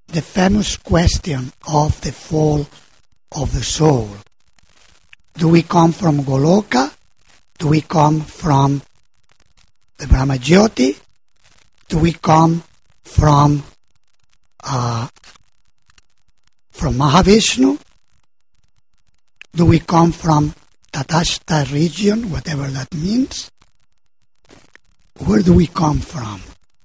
the famous question of the fall of the soul. Do we come from Goloka? Do we come from the Brahmajyoti? Do we come from Mahavishnu? Do we come from Tatashta region, whatever that means? Where do we come from?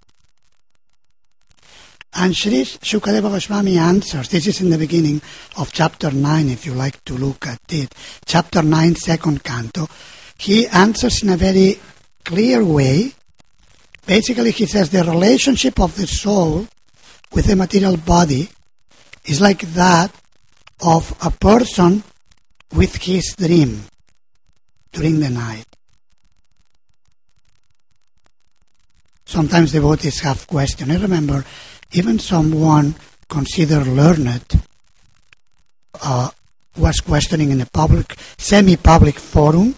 And Sri Shukadeva Goswami answers. This is in the beginning of chapter 9, if you like to look at it. Chapter 9, second canto. He answers in a very clear way. Basically, he says the relationship of the soul with the material body is like that of a person with his dream during the night. Sometimes devotees have questions. I remember even someone considered learned was questioning in a public, semi-public forum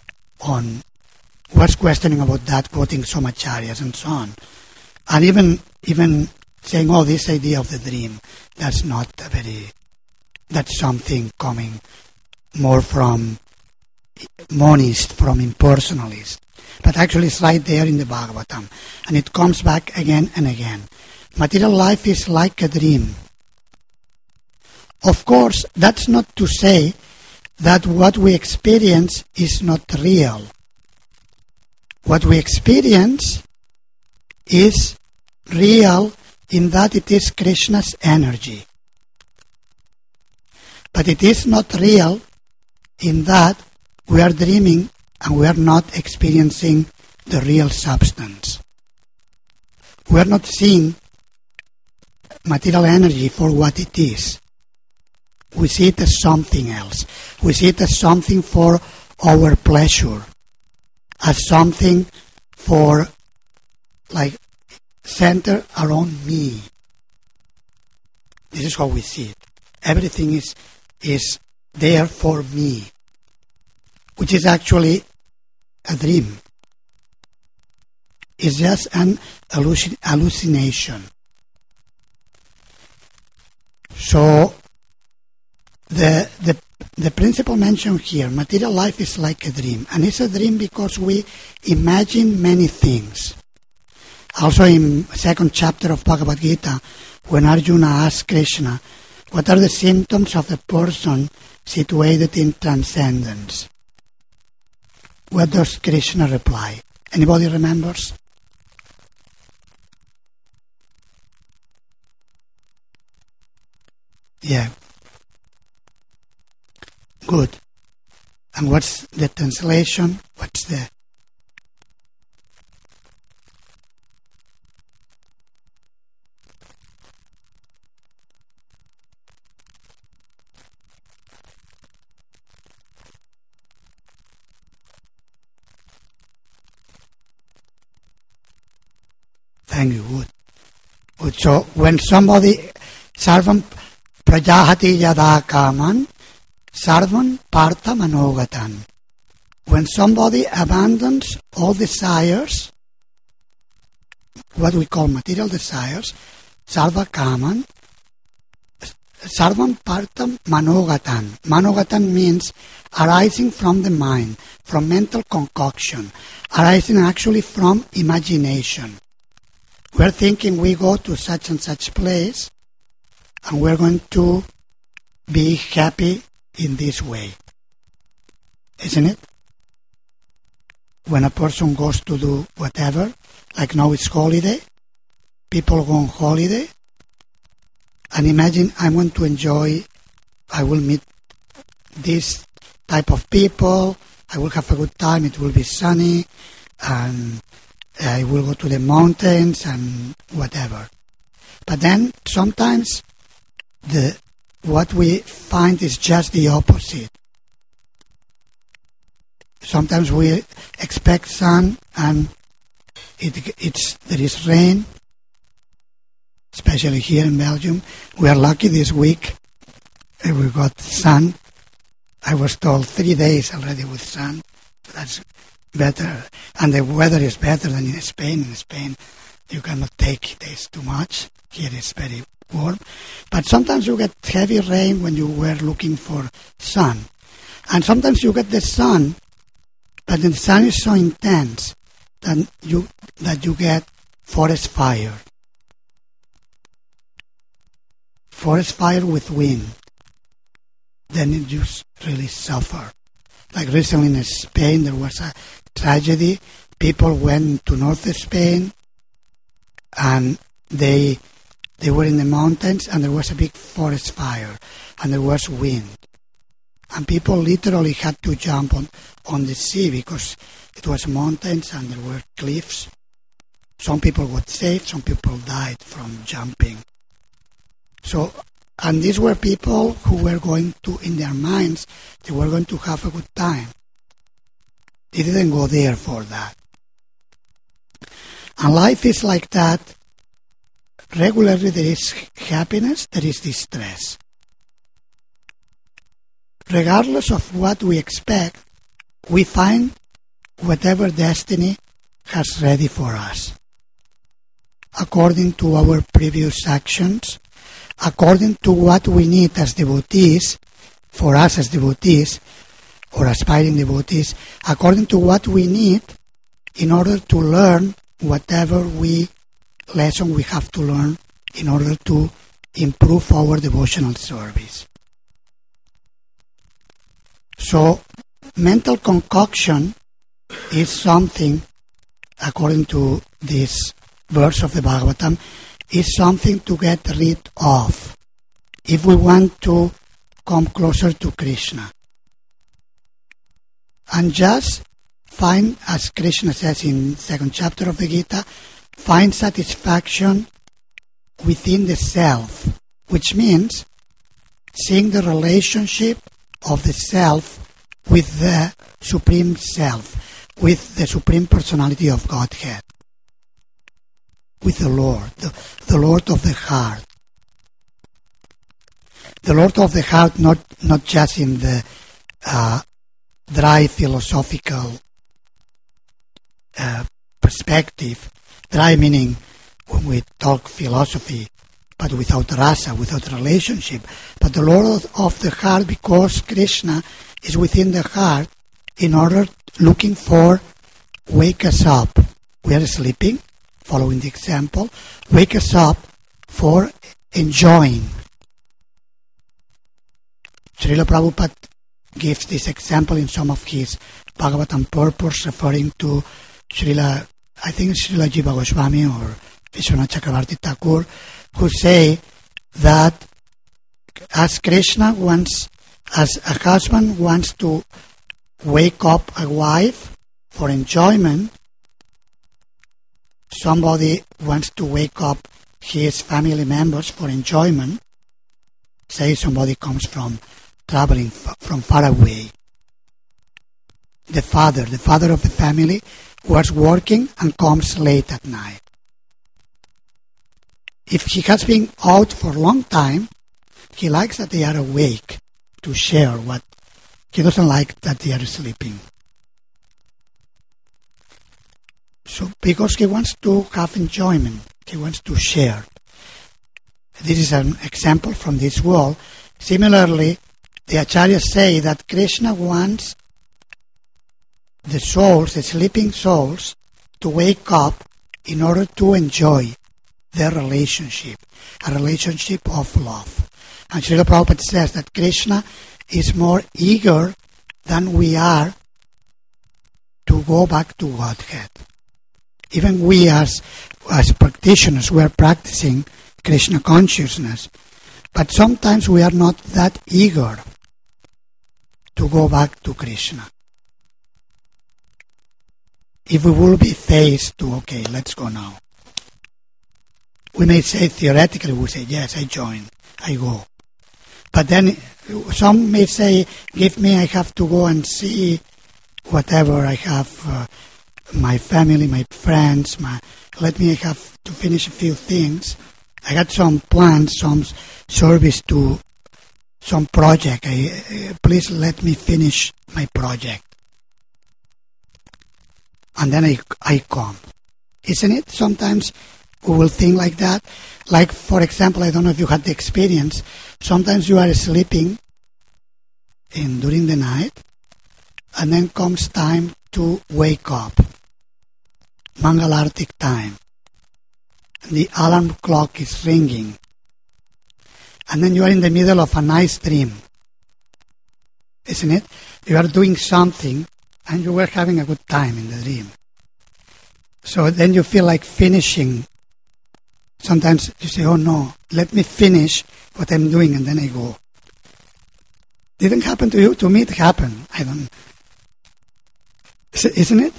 was questioning about that, quoting Somacharyas and so on. And even saying, oh, this idea of the dream, that's something coming more from monist, from impersonalist. But actually it's right there in the Bhagavatam. And it comes back again and again. Material life is like a dream. Of course, that's not to say that what we experience is not real. What we experience is real in that it is Krishna's energy. But it is not real in that we are dreaming and we are not experiencing the real substance. We are not seeing material energy for what it is. We see it as something else. We see it as something for our pleasure, as something for, like, center around me. This is how we see it. Everything is there for me, which is actually a dream. It's just an hallucination. So, the principle mentioned here, material life is like a dream. And it's a dream because we imagine many things. Also in second chapter of Bhagavad Gita, when Arjuna asked Krishna, what are the symptoms of a person situated in transcendence? What does Krishna reply? Anybody remembers? Yeah. Good. And what's the translation? What's the... Thank you. Good. Good. So when somebody, sarvam prajahati yada kaman, sarvam partha manogatan. When somebody abandons all desires, what we call material desires, sarva kaman, sarvam partha manogatan. Manogatan means arising from the mind, from mental concoction, arising actually from imagination. We're thinking we go to such and such place and we're going to be happy in this way. Isn't it? When a person goes to do whatever, like now it's holiday, people go on holiday, and imagine I'm going to enjoy, I will meet this type of people, I will have a good time, it will be sunny, and I will go to the mountains and whatever. But then sometimes what we find is just the opposite. Sometimes we expect sun and there is rain, especially here in Belgium. We are lucky this week. We got sun. I was told 3 days already with sun. That's better. And the weather is better than in Spain. In Spain, you cannot take this too much. Here it's very warm. But sometimes you get heavy rain when you were looking for sun. And sometimes you get the sun, but the sun is so intense that you get forest fire. Forest fire with wind. Then you just really suffer. Like recently in Spain, there was a tragedy. People went to north of Spain, and they were in the mountains, and there was a big forest fire, and there was wind. And people literally had to jump on the sea because it was mountains and there were cliffs. Some people got saved, some people died from jumping. So, and these were people who were going to, in their minds, they were going to have a good time. They didn't go there for that. And life is like that. Regularly there is happiness, there is distress. Regardless of what we expect, we find whatever destiny has ready for us. According to our previous actions, according to what we need as devotees, for us as devotees, or aspiring devotees, according to what we need in order to learn whatever lesson we have to learn in order to improve our devotional service. So, mental concoction is something, according to this verse of the Bhagavatam, is something to get rid of if we want to come closer to Krishna. And just find, as Krishna says in 2nd chapter of the Gita, find satisfaction within the self, which means seeing the relationship of the self with the Supreme Self, with the Supreme Personality of Godhead, with the Lord, the Lord of the heart. The Lord of the heart, not just in the dry philosophical perspective, dry meaning when we talk philosophy, but without rasa, without relationship. But the Lord of the heart, because Krishna is within the heart, in order looking for wake us up. We are sleeping, following the example, wake us up for enjoying. Srila Prabhupada gives this example in some of his Bhagavatam purpose, referring to Srila Jiva Goswami or Vishwanath Chakravarti Thakur, who say that as Krishna wants, as a husband wants to wake up a wife for enjoyment, somebody wants to wake up his family members for enjoyment. Say somebody comes from traveling from far away. The father of the family was working and comes late at night. If he has been out for a long time, he likes that they are awake to share what he doesn't like that they are sleeping. So because he wants to have enjoyment, he wants to share. This is an example from this world. Similarly, the Acharyas say that Krishna wants the souls, the sleeping souls, to wake up in order to enjoy their relationship, a relationship of love. And Srila Prabhupada says that Krishna is more eager than we are to go back to Godhead. Even we as practitioners, we are practicing Krishna consciousness, but sometimes we are not that eager to go back to Krishna. If we will be faced to, okay, let's go now. We may say, theoretically, we say, yes, I join, I go. But then some may say, give me, I have to go and see whatever I have, my family, my friends, let me, I have to finish a few things. I got some plans, some service to some project. Please let me finish my project. And then I come. Isn't it? Sometimes who will think like that. Like, for example, I don't know if you had the experience, sometimes you are sleeping during the night, and then comes time to wake up. Mangalartik time. The alarm clock is ringing. And then you are in the middle of a nice dream. Isn't it? You are doing something and you were having a good time in the dream. So then you feel like finishing. Sometimes you say, oh no, let me finish what I'm doing and then I go. Didn't happen to you? To me it happened. I don't. Isn't it?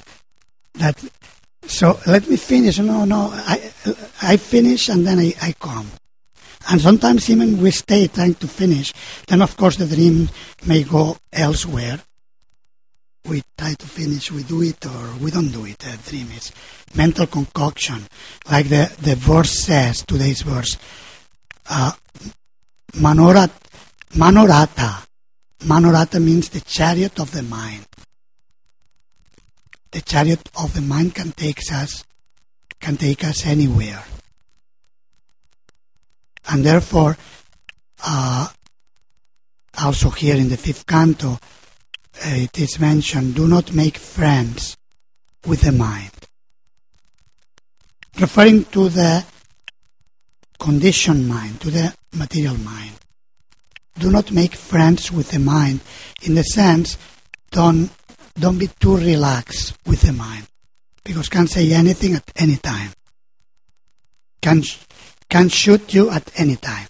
So let me finish. No, I finish and then I come. And sometimes even we stay trying to finish. Then of course the dream may go elsewhere. We try to finish, we do it or we don't do it. The dream is mental concoction. Like the verse says, today's verse, Manorata. Manorata means the chariot of the mind. The chariot of the mind can take us anywhere. And therefore, also here in the 5th canto, it is mentioned, do not make friends with the mind. Referring to the conditioned mind, to the material mind. Do not make friends with the mind in the sense, don't be too relaxed with the mind. Because can say anything at any time. Can shoot you at any time.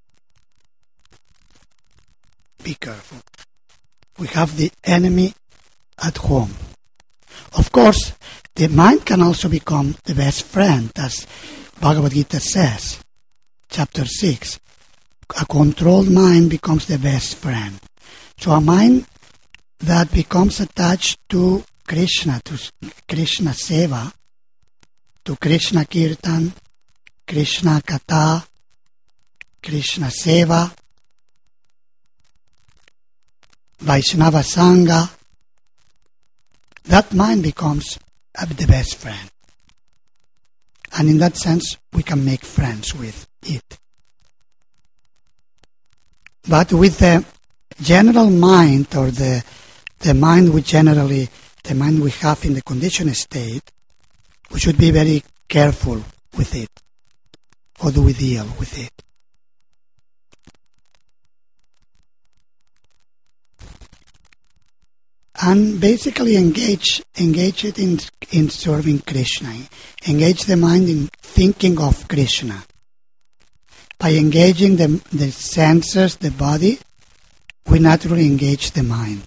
Be careful. We have the enemy at home. Of course, the mind can also become the best friend, as Bhagavad Gita says, chapter 6. A controlled mind becomes the best friend. So a mind that becomes attached to Krishna, to Krishna Seva, to Krishna Kirtan, Krishna Katha, Krishna Seva, Vaishnava Sangha, that mind becomes the best friend. And in that sense, we can make friends with it. But with the general mind, or the mind the mind we have in the conditioned state, we should be very careful with it. How do we deal with it? And basically engage it in serving Krishna. Engage the mind in thinking of Krishna. By engaging the senses, the body, we naturally engage the mind.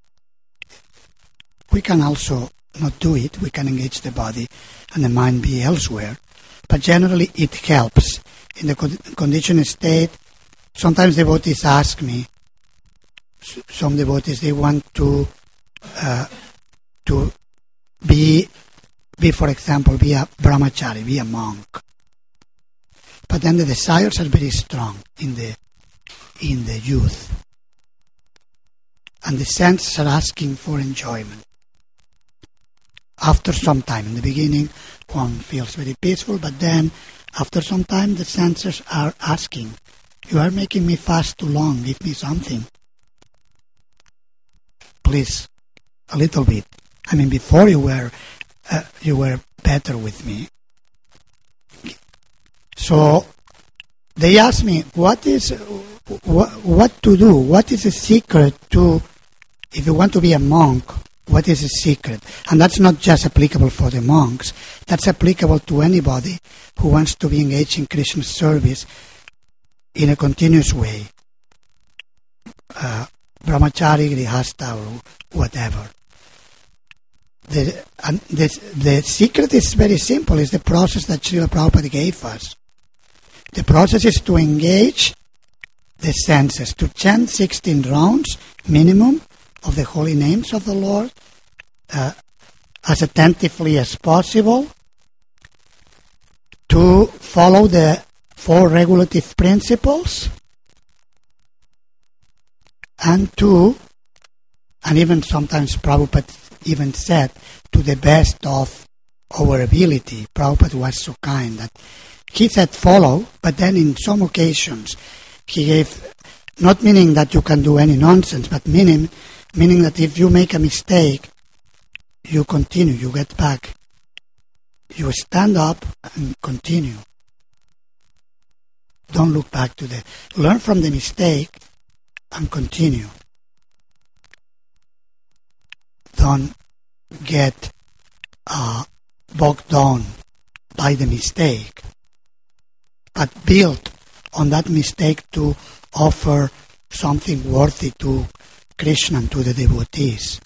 We can also not do it. We can engage the body and the mind be elsewhere. But generally it helps. In the conditioned state, sometimes devotees ask me, some devotees, they want to be, for example, be a brahmachari, be a monk. But then the desires are very strong in the youth. And the senses are asking for enjoyment. After some time, in the beginning, one feels very peaceful, but then after some time the senses are asking, you are making me fast too long, give me something. Please, a little bit. I mean, before you were better with me. So they asked me, what to do? What is the secret to, if you want to be a monk, what is the secret? And that's not just applicable for the monks. That's applicable to anybody who wants to be engaged in Krishna's service in a continuous way. Brahmachari, Grihastha, or whatever. The secret is very simple. It's the process that Srila Prabhupada gave us. The process is to engage the senses, to chant 16 rounds minimum of the holy names of the Lord as attentively as possible, to follow the 4 regulative principles, and even sometimes Prabhupada even said, to the best of our ability. Prabhupada was so kind that he said follow, but then in some occasions he gave, not meaning that you can do any nonsense, but meaning that if you make a mistake, you continue, you get back. You stand up and continue. Don't look back learn from the mistake and continue. Don't get bogged down by the mistake, but build on that mistake to offer something worthy to Krishna and to the devotees.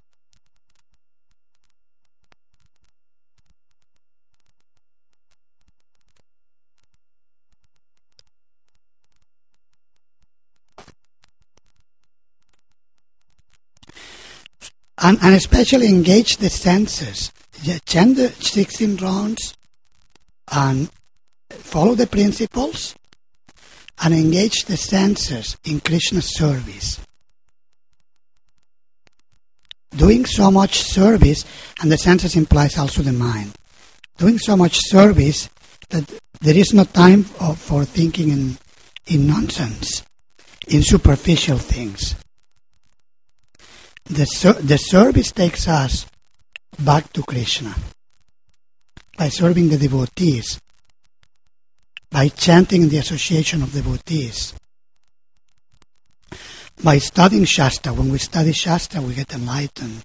And especially engage the senses. Chant the 16 rounds and follow the principles and engage the senses in Krishna's service. Doing so much service, and the senses implies also the mind, doing so much service that there is no time for thinking in nonsense, in superficial things. The service takes us back to Krishna by serving the devotees, by chanting the association of devotees, by studying Shastra. When we study Shastra, we get enlightened.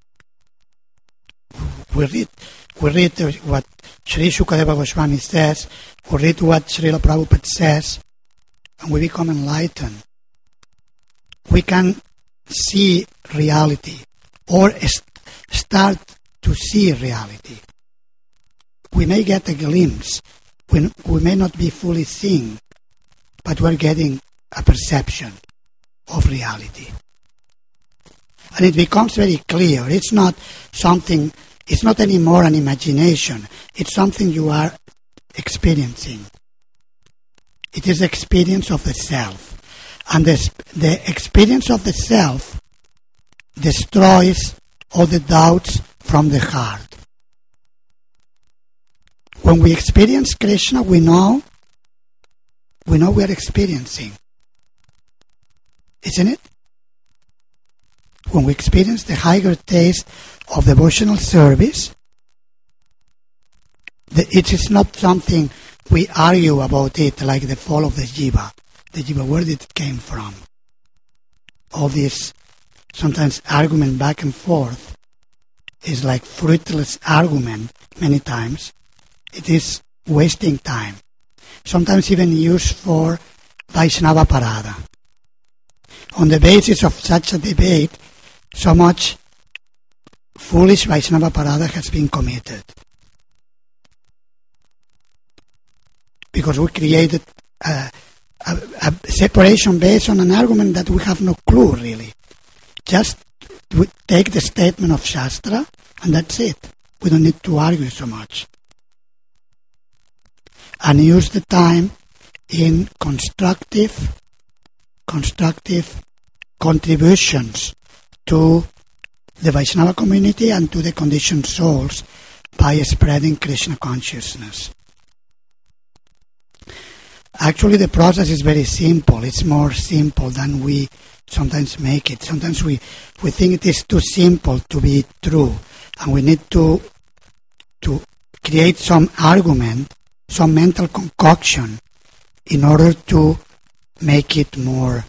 We read what Sri Shukadeva Goswami says, we read what Srila Prabhupada says, and we become enlightened. We can see reality, or start to see reality. We may get a glimpse. We may not be fully seeing, but we're getting a perception of reality. And it becomes very clear. It's not anymore an imagination. It's something you are experiencing. It is the experience of the self. And the experience of the self destroys all the doubts from the heart. When we experience Krishna, we know we are experiencing. Isn't it? When we experience the higher taste of devotional service, it is not something we argue about it, like the fall of the jiva. The jiva, where did it came from? All this sometimes argument back and forth is like fruitless argument many times. It is wasting time. Sometimes even used for Vaishnava Parada. On the basis of such a debate, so much foolish Vaishnava Parada has been committed. Because we created a separation based on an argument that we have no clue really. Just we take the statement of Shastra and that's it. We don't need to argue so much. And use the time in constructive contributions to the Vaishnava community and to the conditioned souls by spreading Krishna consciousness. Actually, the process is very simple. It's more simple than we sometimes make it. Sometimes we think it is too simple to be true, and we need to create some argument, some mental concoction in order to make it more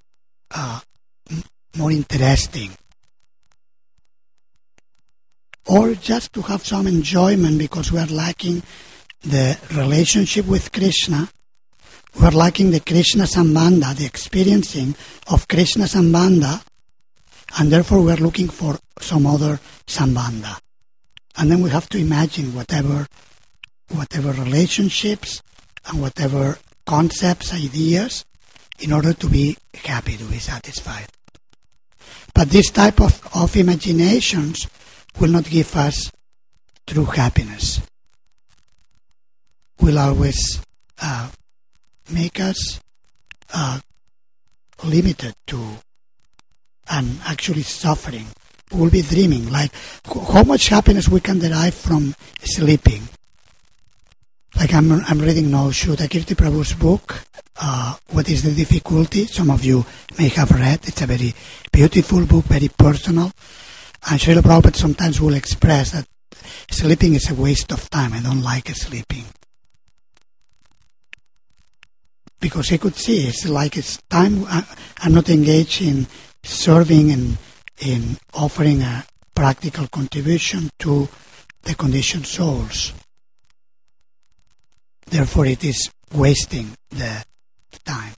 interesting. Or just to have some enjoyment because we are lacking the relationship with Krishna. We are lacking the Krishna Sambandha, the experiencing of Krishna Sambandha, and therefore we are looking for some other Sambandha. And then we have to imagine whatever relationships and whatever concepts, ideas, in order to be happy, to be satisfied. But this type of imaginations will not give us true happiness. Will always make us limited to and actually suffering we'll be dreaming. Like how much happiness we can derive from sleeping. Like I'm reading now Shuddha Kirti Prabhu's book, What is the Difficulty? Some of you may have read. It's a very beautiful book, very personal. And Srila Prabhupada sometimes will express that sleeping is a waste of time. I don't like sleeping. Because he could see it's like it's time. I'm not engaged in serving and in offering a practical contribution to the conditioned souls. Therefore, it is wasting the time.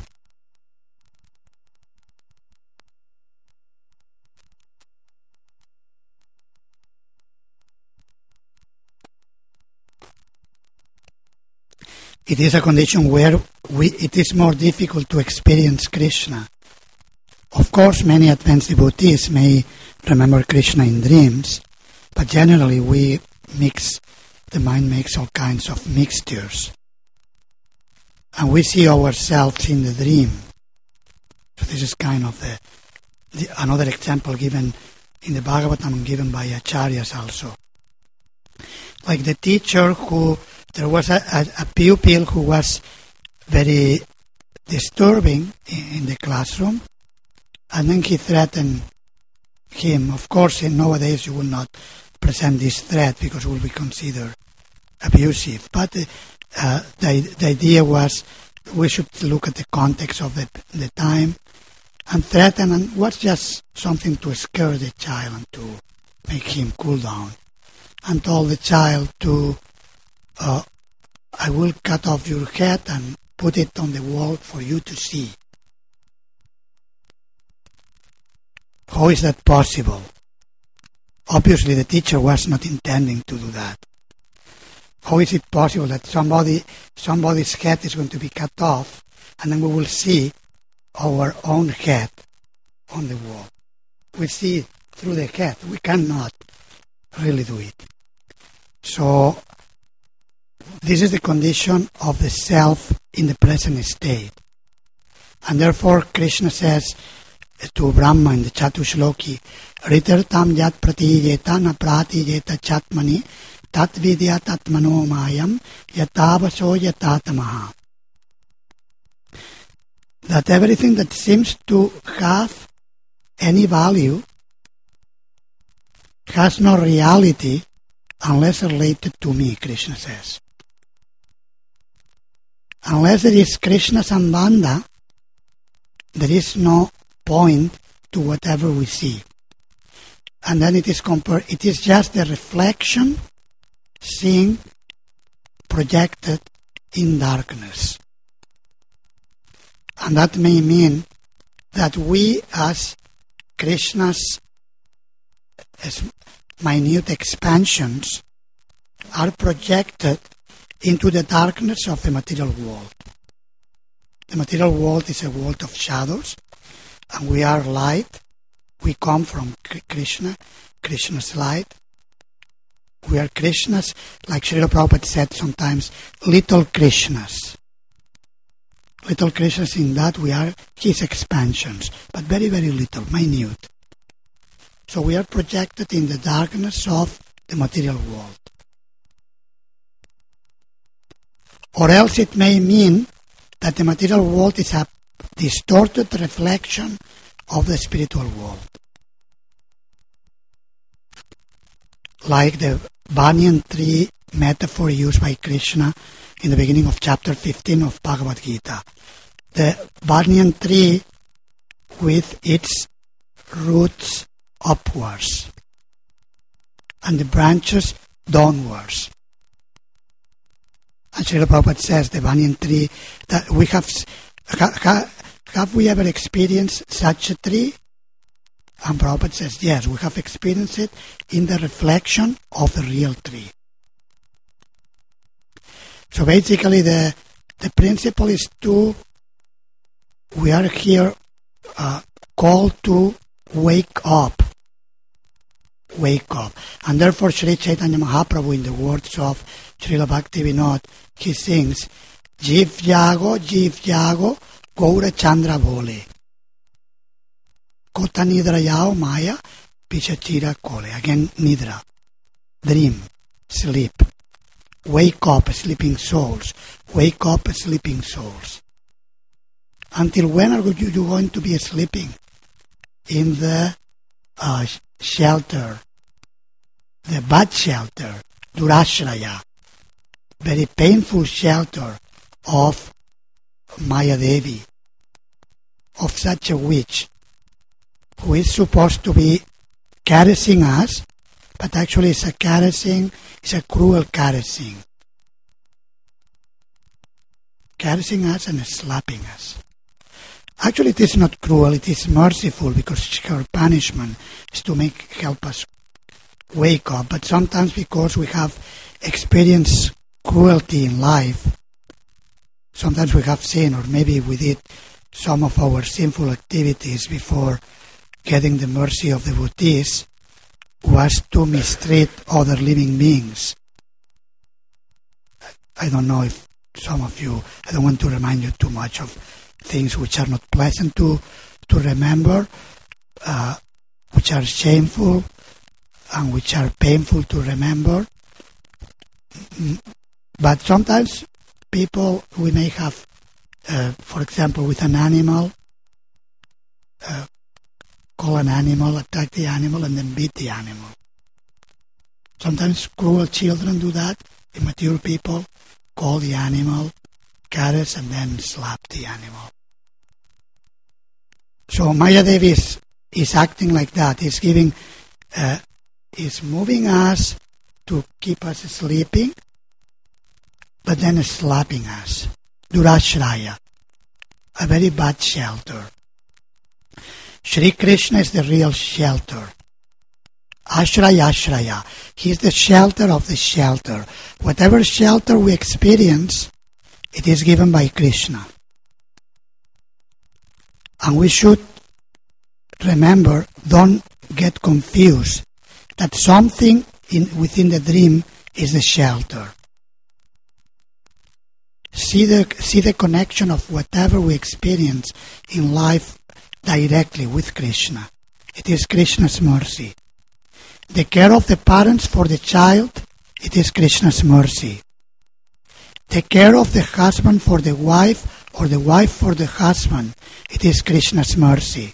It is a condition where it is more difficult to experience Krishna. Of course, many advanced devotees may remember Krishna in dreams, but generally the mind makes all kinds of mixtures. And we see ourselves in the dream. So this is kind of another example given in the Bhagavatam, given by Acharyas also. Like the teacher there was a pupil who was very disturbing in the classroom, and then he threatened him. Of course, nowadays you will not present this threat because it will be considered abusive. But the idea was we should look at the context of the time, and threaten and was just something to scare the child and to make him cool down, and told the child to I will cut off your head and put it on the wall for you to see. How is that possible? Obviously the teacher was not intending to do that. How is it possible that somebody's head is going to be cut off and then we will see our own head on the wall? We see through the head. We cannot really do it. So this is the condition of the self in the present state. And therefore Krishna says to Brahma in the Chatushloki, Ritartam yat pratijeta na pratijeta chatmani tat vidya tatmano mayam yatavaso yatatamaha. That everything that seems to have any value has no reality unless related to me, Krishna says. Unless there is Krishna Sambandha, there is no point to whatever we see. And then it is just the reflection seen projected in darkness. And that may mean that we as Krishna's as minute expansions are projected into the darkness of the material world. The material world is a world of shadows, and we are light. We come from Krishna, Krishna's light. We are Krishnas, like Srila Prabhupada said sometimes, little Krishnas. Little Krishnas in that we are his expansions, but very, very little, minute. So we are projected in the darkness of the material world. Or else it may mean that the material world is a distorted reflection of the spiritual world. Like the banyan tree metaphor used by Krishna in the beginning of chapter 15 of Bhagavad Gita. The banyan tree with its roots upwards and the branches downwards. And Srila Prabhupada says the banyan tree, that we have we ever experienced such a tree? And Prabhupada says, yes, we have experienced it in the reflection of the real tree. So basically the principle is we are here called to wake up. Wake up. And therefore Sri Chaitanya Mahaprabhu, in the words of Srila Bhaktivinoda, he sings, Jiv Jago, Gaura Chandra Bhole. Kota Nidra Yao Maya, Pichachira Kole. Again, Nidra. Dream. Sleep. Wake up, sleeping souls. Wake up, sleeping souls. Until when are you going to be sleeping? In the shelter. The bad shelter. Durashraya. Very painful shelter of Maya Devi. Of such a witch who is supposed to be caressing us, but actually it's a cruel caressing. Caressing us and slapping us. Actually it is not cruel, it is merciful, because her punishment is to help us wake up. But sometimes because we have experienced cruelty in life, sometimes we have sinned, or maybe we did some of our sinful activities before getting the mercy of the devotees, was to mistreat other living beings. I don't know if some of you, I don't want to remind you too much of things which are not pleasant to remember, which are shameful and which are painful to remember. But sometimes people, we may have, for example, with an animal, call an animal, attack the animal, and then beat the animal. Sometimes cruel children do that. Immature people call the animal, caress, and then slap the animal. So Maya Devi is acting like that. Is giving, is moving us to keep us sleeping, but then slapping us. Durashraya, a very bad shelter. Shri Krishna is the real shelter. Ashraya, Ashraya. He is the shelter of the shelter. Whatever shelter we experience, it is given by Krishna. And we should remember, don't get confused, that something within the dream is the shelter. See the connection of whatever we experience in life directly with Krishna. It is Krishna's mercy. The care of the parents for the child, it is Krishna's mercy. The care of the husband for the wife, or the wife for the husband, it is Krishna's mercy.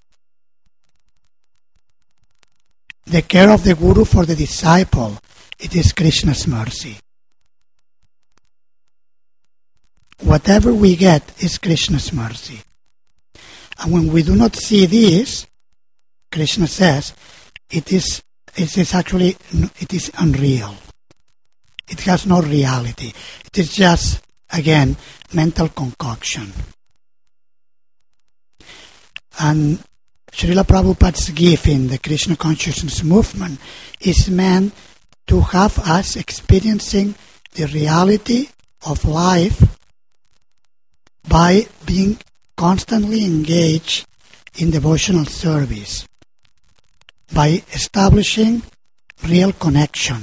The care of the guru for the disciple, it is Krishna's mercy. Whatever we get is Krishna's mercy. And when we do not see this, Krishna says, it is unreal. It has no reality. It is just, again, mental concoction. And Srila Prabhupada's gift in the Krishna consciousness movement is meant to have us experiencing the reality of life by being constantly engaged in devotional service, by establishing real connection.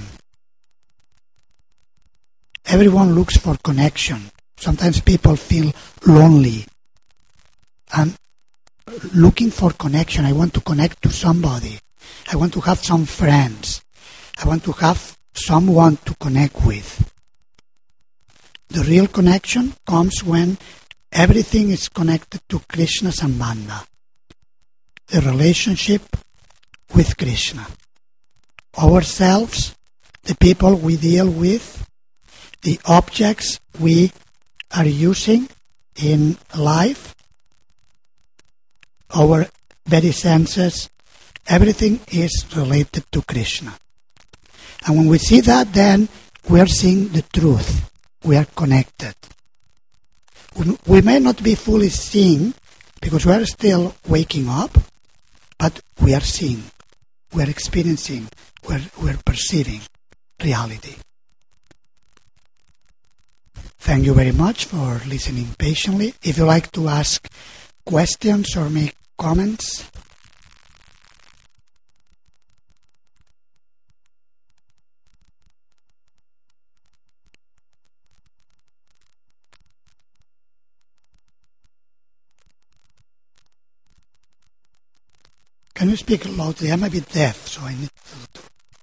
Everyone looks for connection. Sometimes people feel lonely and looking for connection. I want to connect to somebody. I want to have some friends. I want to have someone to connect with. The real connection comes when everything is connected to Krishna Sambandha, the relationship with Krishna. Ourselves, the people we deal with, the objects we are using in life, our very senses, everything is related to Krishna. And when we see that, then we are seeing the truth. We are connected. We may not be fully seeing because we are still waking up, but we are seeing, we are experiencing, we are perceiving reality. Thank you very much for listening patiently. If you like to ask questions or make comments, Can you speak loudly? I'm a bit deaf, so I need to...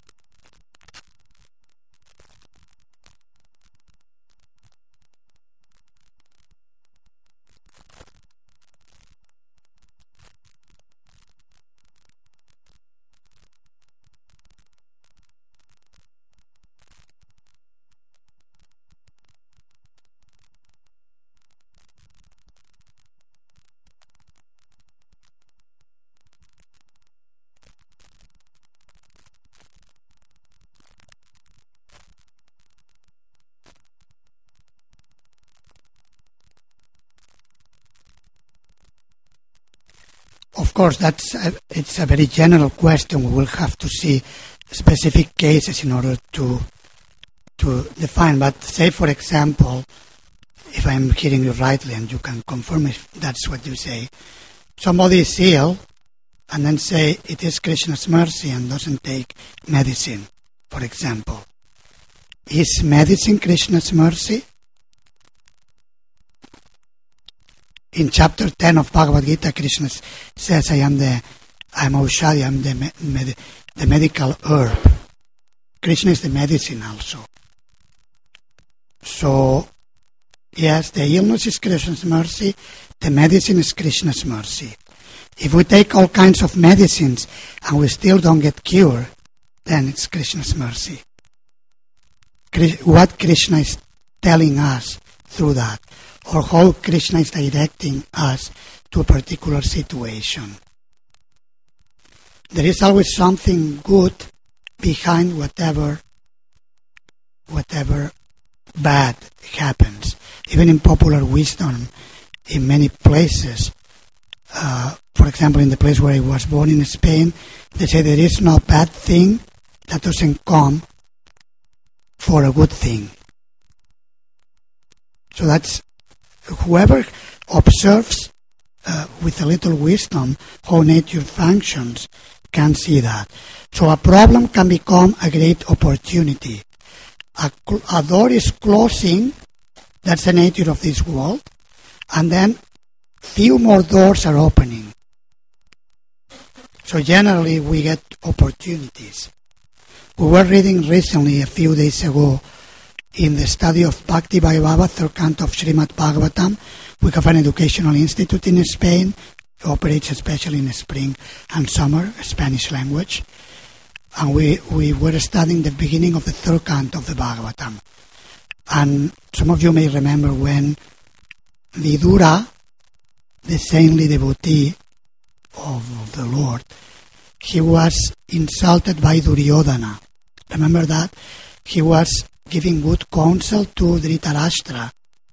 Of course, it's a very general question. We will have to see specific cases in order to define. But say, for example, if I'm hearing you rightly, and you can confirm if that's what you say, somebody is ill, and then say it is Krishna's mercy and doesn't take medicine, for example. Is medicine Krishna's mercy? In chapter 10 of Bhagavad Gita, Krishna says, I am Aushadhi, I am the medical herb. Krishna is the medicine also. So, yes, the illness is Krishna's mercy, the medicine is Krishna's mercy. If we take all kinds of medicines and we still don't get cured, then it's Krishna's mercy. What Krishna is telling us through that, or how Krishna is directing us to a particular situation. There is always something good behind whatever bad happens. Even in popular wisdom, in many places, for example, in the place where I was born in Spain, they say there is no bad thing that doesn't come for a good thing. So that's whoever observes with a little wisdom how nature functions can see that. So a problem can become a great opportunity. A door is closing, that's the nature of this world, and then few more doors are opening. So generally we get opportunities. We were reading recently, a few days ago, in the study of Bhakti by Baba, third canto of Srimad Bhagavatam. We have an educational institute in Spain. It operates especially in spring and summer, Spanish language. And we were studying the beginning of the third canto of the Bhagavatam. And some of you may remember when Vidura, the saintly devotee of the Lord, he was insulted by Duryodhana. Remember that? He was giving good counsel to Dhritarashtra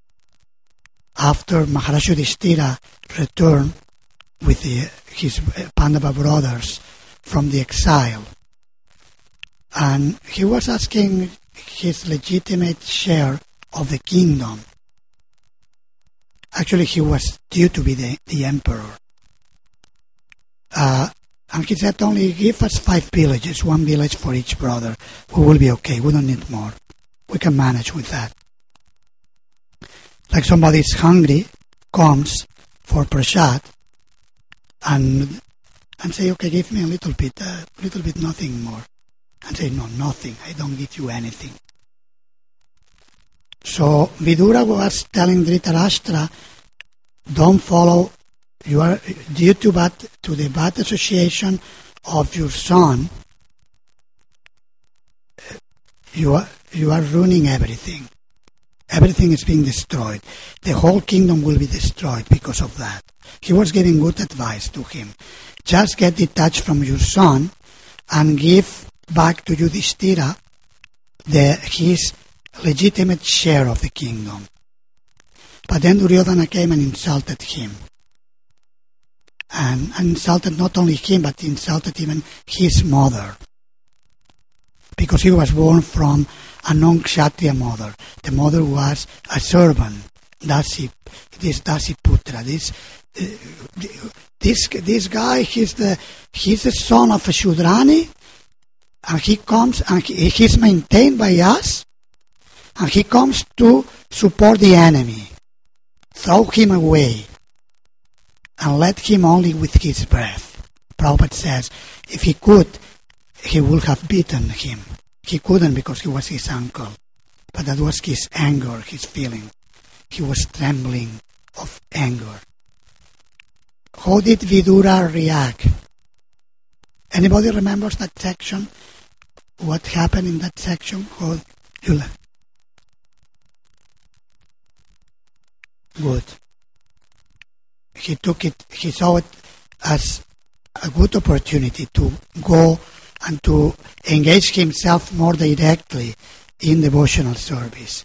after Maharaj Yudhishthira returned with his Pandava brothers from the exile. And he was asking his legitimate share of the kingdom. Actually, he was due to be the emperor. And he said, only give us 5 villages, 1 village for each brother. We will be okay. We don't need more. We can manage with that. Like somebody is hungry, comes for prasad, and say, okay, give me a little bit, nothing more. And say, no, nothing. I don't give you anything. So Vidura was telling Dhritarashtra, don't follow. You are due to the bad association of your son. You are ruining everything. Everything is being destroyed. The whole kingdom will be destroyed because of that. He was giving good advice to him. Just get detached from your son and give back to Yudhishthira his legitimate share of the kingdom. But then Duryodhana came and insulted him. And insulted not only him, but insulted even his mother. Because he was born from a non-Kshatriya mother. The mother was a servant, Dasi Putra. This guy, he's the son of a Shudrani, and he comes and he's maintained by us, and he comes to support the enemy. Throw him away, and let him only with his breath. Prabhupada says, if he could, he would have beaten him. He couldn't because he was his uncle. But that was his anger, his feeling. He was trembling of anger. How did Vidura react? Anybody remembers that section? What happened in that section? Good. He took it, he saw it as a good opportunity to go and to engage himself more directly in devotional service.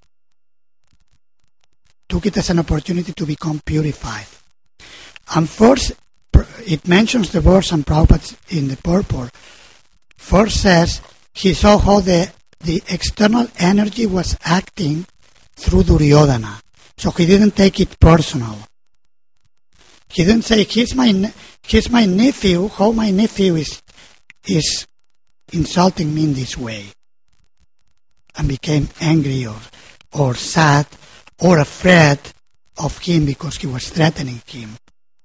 Took it as an opportunity to become purified. And first, it mentions the verse and Prabhupada in the purport. First says, he saw how the external energy was acting through Duryodhana. So he didn't take it personal. He didn't say, he's my nephew, how my nephew is insulting me in this way. And became angry or sad or afraid of him because he was threatening him.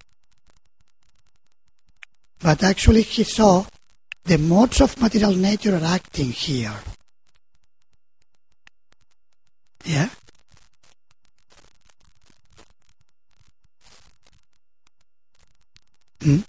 But actually he saw the modes of material nature are acting here. Yeah? Hmm?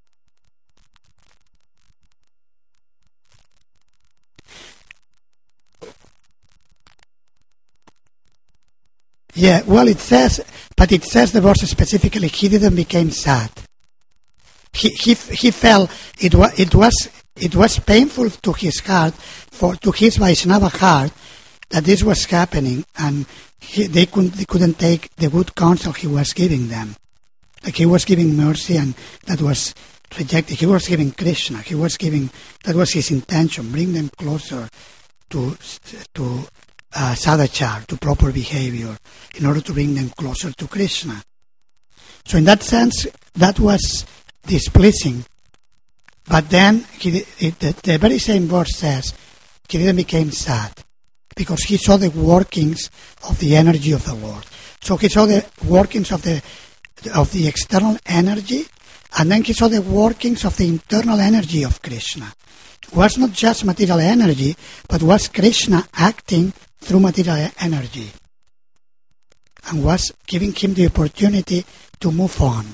Yeah, well, it says the verse specifically, he didn't become sad. He felt it was painful to his heart, to his Vaishnava heart, that this was happening, and they couldn't take the good counsel he was giving them. Like he was giving mercy, and that was rejected. He was giving Krishna. That was his intention, bring them closer to sadachar, to proper behavior, in order to bring them closer to Krishna. So in that sense, that was displeasing. But then, the very same verse says, he didn't become sad, because he saw the workings of the energy of the Lord. So he saw the workings of the external energy, and then he saw the workings of the internal energy of Krishna. It was not just material energy, but was Krishna acting through material energy, and was giving him the opportunity to move on.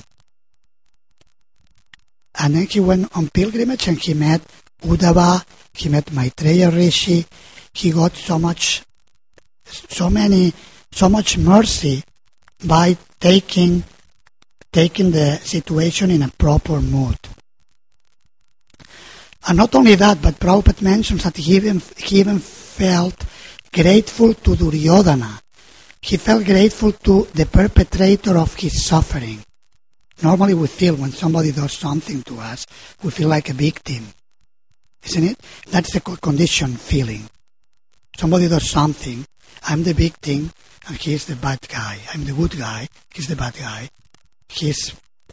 And then he went on pilgrimage, and he met Uddhava, he met Maitreya Rishi. He got so much mercy by taking the situation in a proper mood. And not only that, but Prabhupada mentions that he even felt grateful to Duryodhana. He felt grateful to the perpetrator of his suffering. Normally we feel when somebody does something to us, we feel like a victim. Isn't it? That's the conditioned feeling. Somebody does something, I'm the victim, and he's the bad guy. I'm the good guy, he's the bad guy. He's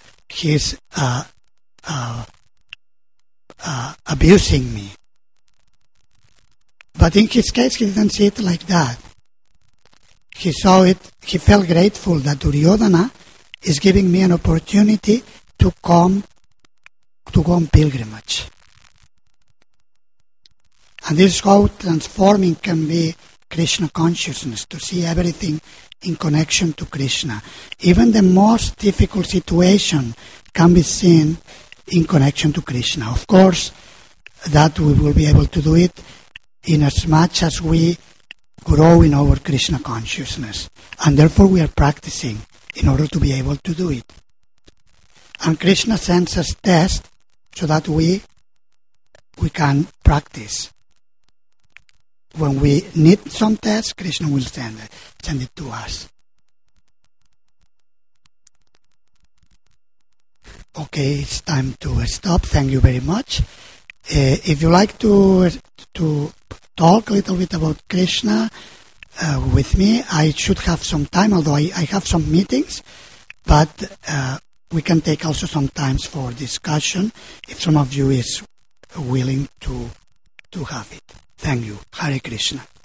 abusing me. But in his case, he didn't see it like that. He saw it, he felt grateful that Duryodhana is giving me an opportunity to go on pilgrimage. And this is how transforming can be Krishna consciousness, to see everything in connection to Krishna. Even the most difficult situation can be seen in connection to Krishna. Of course, that we will be able to do it in as much as we grow in our Krishna consciousness. And therefore we are practicing in order to be able to do it. And Krishna sends us tests so that we can practice. When we need some tests, Krishna will send it to us. Okay, it's time to stop. Thank you very much. If you like to talk a little bit about Krishna with me, I should have some time, although I have some meetings, but we can take also some times for discussion if some of you is willing to have it. Thank you. Hare Krishna.